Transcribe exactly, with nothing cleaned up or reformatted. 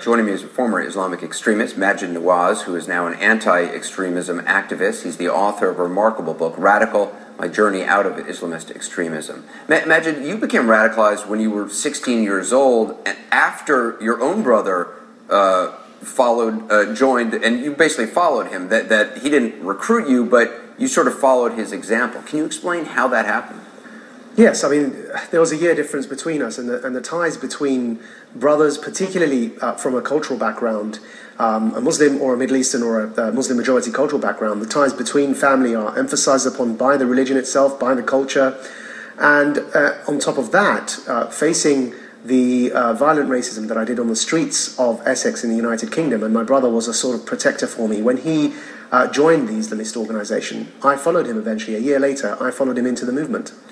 Joining me is a former Islamic extremist, Maajid Nawaz, who is now an anti-extremism activist. He's the author of a remarkable book, Radical: My Journey Out of Islamist Extremism. Ma- Maajid, you became radicalized when you were sixteen years old, and after your own brother uh, followed, uh, joined, and you basically followed him. That that he didn't recruit you, but you sort of followed his example. Can you explain how that happened? Yes, I mean, there was a year difference between us, and the, and the ties between brothers, particularly uh, from a cultural background, um, a Muslim or a Middle Eastern or a, a Muslim majority cultural background, the ties between family are emphasized upon by the religion itself, by the culture, and uh, on top of that, uh, facing the uh, violent racism that I did on the streets of Essex in the United Kingdom, and my brother was a sort of protector for me. When he uh, joined the Islamist organization, I followed him eventually. A year later, I followed him into the movement.